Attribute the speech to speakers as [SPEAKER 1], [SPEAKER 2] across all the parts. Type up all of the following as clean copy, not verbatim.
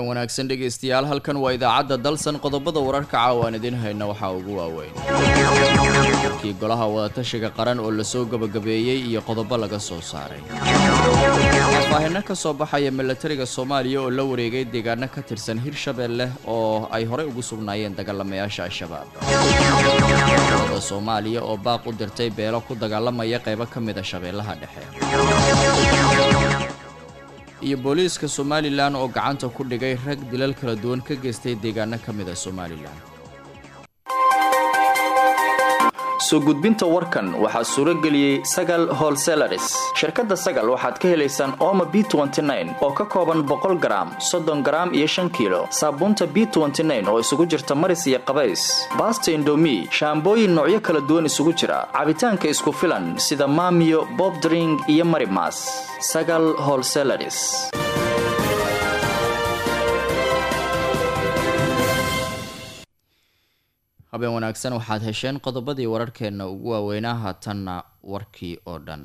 [SPEAKER 1] habeen wanaagsan dhageystayaal halkan waa idaacadda dalsan qodobada wararka caawan idin hayna waxa ugu waaweyn kii golaha wadatashiga qaran oo la soo gabagabeeyay iyo qodobo laga soo saaray faahfaahin ka soo baxaya militariga Soomaaliya oo la wareegay deegaano ka tirsan Hirshabelle oo ay hore ugu sugnaayeen dagaalamayaasha Al-Shabaab Soomaaliya oo baaq u dirtay beelo ku dagaalamaya qaybo ka mid ah Shabeellaha Dhexe iyo booliiska Somaliland oo gacanta ku dhigay rag dilal kala duwan ka geystay deegaano ka mid ah Somaliland soo gudbinta warkan waxa suuro galiyay Sagal Wholesalers shirkadda Sagal waxaad ka helaysaan Omo B29 oo ka kooban 100 gram 30 gram iyo 5 kilo saabuunta B29 oo isugu jirta maris iyo qabays Basta Indomie shaambooyin noocyo kala duwan isugu jira cabitaanka isku filan sida Mamiyo Bob Drink iyo Marimas Sagal Wholesalers habeen wanaagsan waxaad hesheen qodobadii wararkeena ugu waaweynaha tanna warkii oo dhan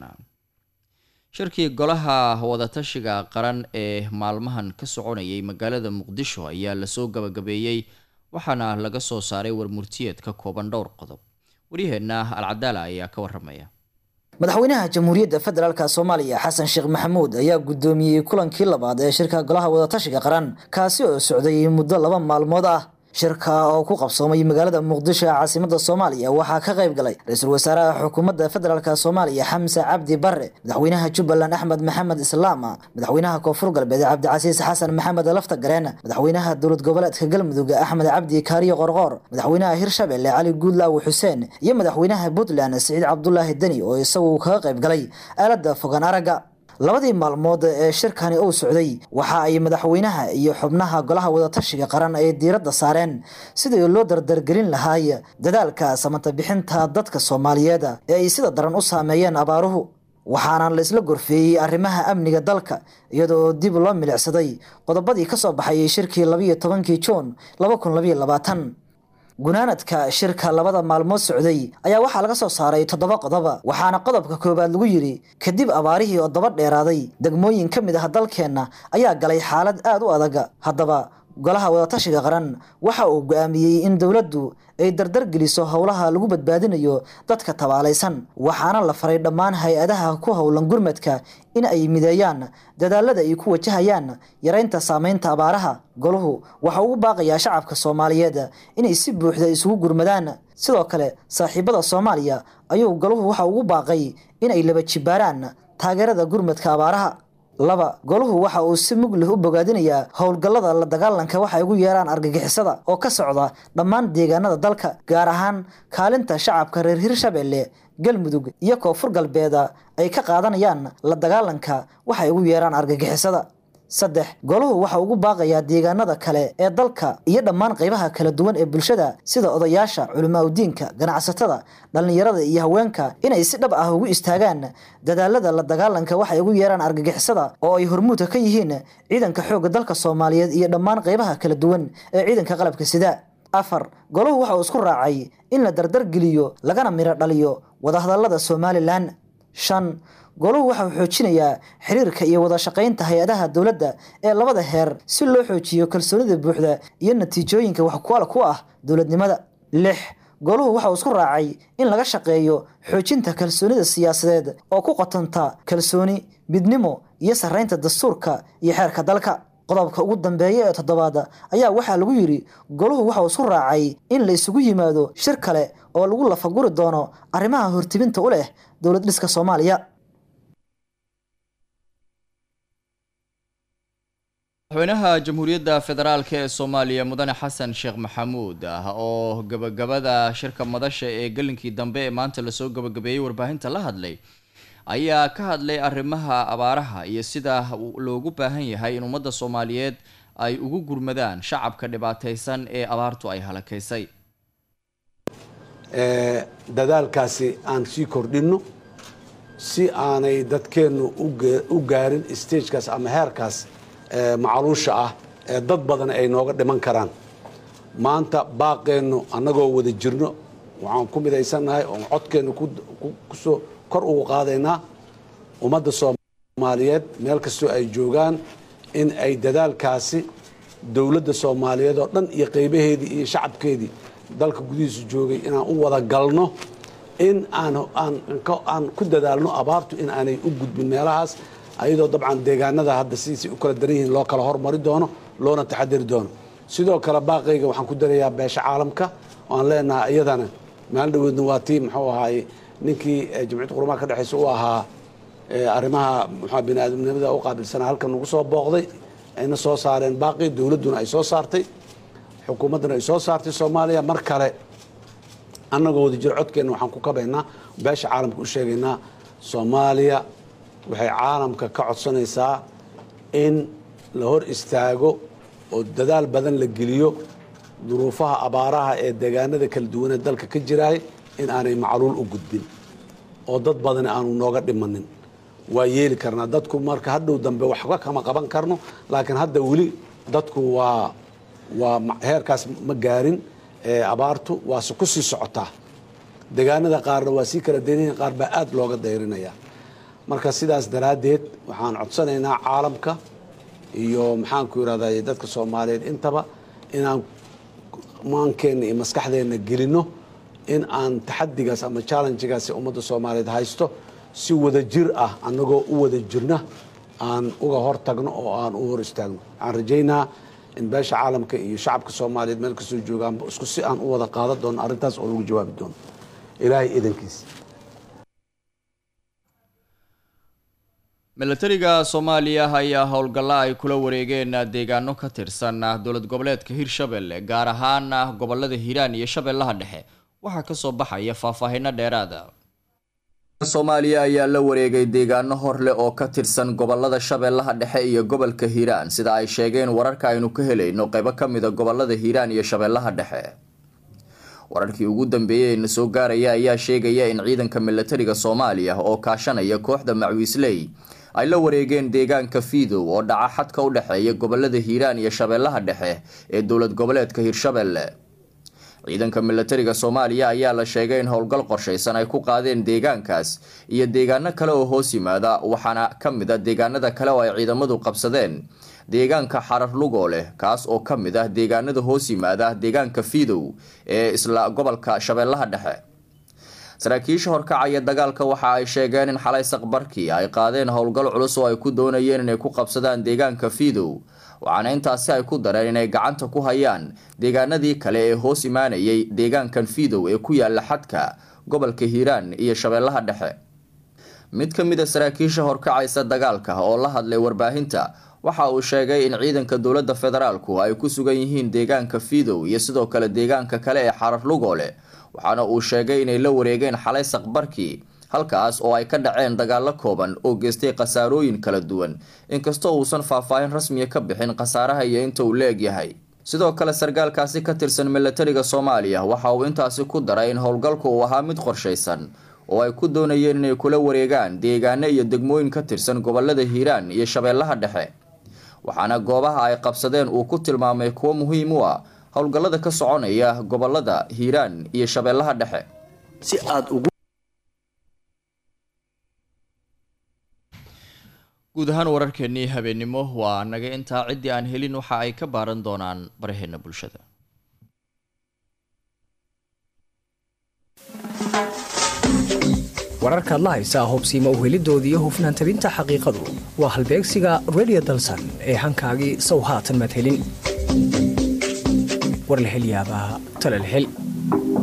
[SPEAKER 1] shirkii golaha wadatashiga qaran ee maalmahan ka soconayay magaalada Muqdisho ayaa la soo gabagabeeyay waxaana laga soo saaray warmurtiyeed ka kooban dhowr qodob wariyaheena Al-Cadaala ayaa ka waramaya
[SPEAKER 2] madaxweynaha jamhuuriyadda federaalka Soomaaliya Xasan Sheekh Maxamuud ayaa gudoomiyay kulankii labaad ee shirka golaha wadatashiga qaran kaasi oo socday muddo 2 maalmood ah shirka oo ku qabsoomay magaalada Muqdisho caasimadda Soomaaliya waxa ka qayb galay ra'iisul wasaaraha xukuumadda federaalka Soomaaliya Xamse Cabdi Barre madaxweynaha Jubbaland Axmed Maxamed Islaam madaxweynaha Koonfur Galbeed Cabdicasiis Xasan Maxamed Lafta Gareen madaxweynaha dowlad goboleedka Galmudug Axmed Cabdi Kaariyo Qorqor madaxweynaha Hirshabelle Cali Guudlaaw Xuseen iyo madaxweynaha Puntland Saciid Cabdullaahi Dani oo isagu ka qayb galay aalada fogaan araga labadii maalmood ee shirkani uu socday waxa ay madaxweynaha iyo xubnaha golaha wadatashiga qaran ay diiradda saareen sidii loo dardargelin lahaa dadaalka samata bixinta dadka Soomaaliyeed ee ay sida daran u saameeyeen abaaruhu waxaana la isla gorfeeyay arrimaha amniga dalka iyadoo dib loo milicsaday qodobadii ka soo baxay shirkii 12 Juun 2022 gunaanadka shirka labada maalmood socday ayaa waxa laga soo saaray 7 qodob waxaana qodobka koobaad lagu yiri kadib abaarihii oo daba dheeraaday degmooyin ka mid ah dalkeena ayaa galay xaalad aad u adag haddaba golaha wadatashiga qaran waxa uu go'aamiyay in dawladdu ay dardar geliso howlaha lagu badbaadinayo dadka tabaalaysan waxaana la faray dhammaan hay'adaha ku howlan gurmadka in ay mideeyaan dadaalada ay ku wajahayaan yareynta saameynta abaaraha goluhu waxa uu baaqayaa shacabka Soomaaliyeed inay si buuxda isugu gurmadaan sidoo kale saaxiibada Soomaaliya ayuu goluhu waxa uu baaqay in ay laba jibaaraan taageerada gurmadka abaaraha laba goluhu waxa uu si mug leh u bogaadinayaa howlgallada la dagaalanka waxa ay ugu yeeraan argagixisada oo ka socda dhammaan deegaanada dalka gaar ahaan kaalinta shacabka reer Hirshabelle Galmudug iyo Koonfur Galbeed ay ka qaadanayaan la dagaalanka waxa ay ugu yeeraan argagixisada saddex goluhu waxa uu baaqayaa deegaanada kale ee dalka iyo dhammaan qaybaha kala duwan ee bulshada sida odayaasha culimada ganacsatada dhalinyarada iyo haweenka inay si dhab ah ugu istaagaan dadaalada la dagaalanka waxa ay ugu yeeraan argagixisada oo ay hormuud ka yihiin ciidanka xoogga dalka Soomaaliyeed iyo dhammaan qaybaha kala duwan ee ciidanka qalabka sida afar goluhu waxa uu isku raacay in la dardar geliyo lagana miro dhaliyo wadahadalada Somaliland shan goluhu waxa uu xoojinayaa xiriirka iyo wada shaqaynta hay'adaha dawladda ee labada heer si loo xoojiyo kalsoonida buuxda iyo natiijooyinka wax ku ah dawladnimada 6 goluhu waxa uu isku raacay in laga shaqeeyo xoojinta kalsoonida siyaasadeed oo ku qotanta kalsooni midnimo iyo sareynta dastuurka iyo xeerka dalka qodobka ugu dambeeya ee toddobaad ayaa waxa lagu yiri goluhu waxa uu isku raacay in la isugu yimaado shir kale oo lagu lafaguri doono arrimaha hortibinta u leh dawlad dhiska Soomaaliya
[SPEAKER 1] madaxweynaha jamhuuriyadda federaalka ee Soomaaliya mudane Xasan Sheekh Maxamuud oo gabagabada shirka madasha ee galinkii dambe ee maanta la soo gabagabeeyay warbaahinta la hadlay ayaa ka hadlay arrimaha abaaraha iyo sida loogu baahan yahay in ummadda Soomaaliyeed ay ugu gurmadaan shacabka dhibaataysan ee abaartu ay halakaysay
[SPEAKER 3] dadaalkaasi aan sii kordhino si aanay dadkeenu u gaarin stagekaas ama heerkaas macaluusha ah ee dad badan ay nooga dhiman karaan maanta baaqeenu annagoo wada jirno waxaan ku midaysanahay oo codkeenu ku soo kor ugu qaadaynaa ummadda Soomaaliyeed meel kastoo ay joogaan in ay dadaalkaasi dowladda Soomaaliyeed oo dhan iyo qaybaheedii iyo shacabkeedii dalka gudihiisa joogay inaan u wada galno in aan ku dadaalno abaartu in aanay u gudbin meelahaas ayadoo dabcan deegaanada hadda sidiisay u kala daran yihiin loo kala hormari doono loona taxadiri doono sidoo kale baaqayga waxaan ku darayaa beesha caalamka oo aan leenahay iyadana maalin dhaweedna waa tii muxuu ahaay ninkii jamciyadda qurumaha ka dhexaysa u ahaa arrimaha muxuu bini'aadamnimada u qaabilsanaa halkan nagu soo booqday ayna soo saareen baaqi dowladduna ay soo saartay xukuumadduna ay soo saartay Soomaaliya mar kale annagoo wada jir codkeena waxaan ku kabaynaa beesha caalamka u sheegaynaa Soomaaliya waxay caalamka ka codsanaysaa in la hor istaago oo dadaal badan la geliyo duruufaha abaaraha ee deegaanada kala duwan ee dalka ka jiraay in aanay macluul u gudbin oo dad badan aanu nooga dhimanin waa yeeli karnaa dadku marka hadhow dambe waxba kama qaban karno laakiin hadda weli dadku waa heerkaas ma gaarin abaartu waa ku sii socotaa deegaanada qaarna waa sii kala deegaanada qaar baa aad looga dayrinaya marka sidaas daraadeed waxaan codsanaynaa caalamka iyo maxaan ku yiraahdaa dadka Soomaaliyeed intaba inaan maankeena iyo maskaxdeena gelino in aan taxadigaas ama challenge-gaas ummadda Soomaaliyeed haysto si wada jir ah anagoo u wada jirna aan uga hortagno oo aan u hor istaagno aan rajaynaa in beesha caalamka iyo shacabka Soomaaliyeed meel ka soo joogaan isku si aan u wada qaadan doono arintaas oo lagu jawaabi doono ilaahay idankiisa
[SPEAKER 1] milatariga Soomaaliya ayaa howlgalla ay kula wareegeen deegaano ka tirsan dowlad goboleedka Hirshabelle gaar ahaan gobolada Hiiraan iyo Shabeellaha Dhexe waxa ka soo baxaya faahfaahin dheeraad ah Soomaaliya ayaa la wareegay deegaano horle oo ka tirsan gobolada Shabeellaha Dhexe iyo gobolka Hiiraan sida ay sheegeen wararka aynu ka helayno qayb ka mid ah gobolada Hiiraan iyo Shabeellaha Dhexe wararkii ugu dambeeyay ee soo gaaraya ayaa sheegaya in ciidanka milatariga Soomaaliya oo kaashanaya kooxda Macwiisley ay la wareegeen deegaanka Fiidow oo dhaca xadka u dhaxeeya gobolada Hiiraan iyo Shabeellaha Dhexe ee dowlad goboleedka Hirshabelle ciidanka milatariga Soomaaliya ayaa la sheegay in howlgal qorsheysan ay ku qaadeen deegaankaas iyo deegaano kale oo hoos yimaada waxaana kamid ah deegaanada kale oo ay ciidamadu qabsadeen deegaanka Xarar Lugoole kaas oo kamid ah deegaanada hoos yimaada deegaanka Fiidow ee isla gobolka Shabeellaha Dhexe saraakiisha horkacaya dagaalka waxa ay sheegeen in xalay saqbarkii ay qaadeen howlgal culus oo ay ku doonayeen inay ku qabsadaan deegaanka Fiidow waxaana intaasi ay ku dareen inay gacanta ku hayaan deegaanadii kale ee hoos imaanayay deegaankan Fiidow ee ku yaala xadka gobolka Hiiraan iyo Shabeellaha Dhexe mid ka mid ah saraakiisha horkacaysa dagaalka oo la hadlay warbaahinta waxa uu sheegay in ciidanka dowladda federaalku ay ku sugan yihiin deegaanka Fiidow iyo sidoo kale deegaanka kale ee Xarar Lugoole waxaana uu sheegay inay la wareegeen xalay saqbarkii halkaas oo ay ka dhaceen dagaalo kooban oo geystay qasaarooyin kala duwan inkastoo uusan faahfaahin rasmi ah ka bixin qasaaraha iyo inta uu leeyahay sidoo kale sargaalkaasi ka tirsan milatariga Soomaaliya waxa uu intaasi ku daray in howlgalku uu ahaa mid qorsheysan oo ay ku doonayeen inay kula wareegaan deegaano iyo degmooyin ka tirsan gobolada Hiiraan iyo Shabeellaha Dhexe waxaana goobaha ay qabsadeen uu ku tilmaamay kuwa muhiim u ah howlgallada ka soconaya gobolada Hiiraan iyo Shabeellaha Dhexe si aad ugu guud ahaan wararkeennii habeenimo waa naga intaa ciddii aan helin waxa ay ka baaran doonaan baraheena bulshada
[SPEAKER 4] wararkaad la haysaa hubsiima u helidoodii iyo hufnaan tabinta xaqiiqadu waa halbeegsiga Radio Dalsan ee hankaagii sow haatan mad helin war la hel yaabaa tala la hel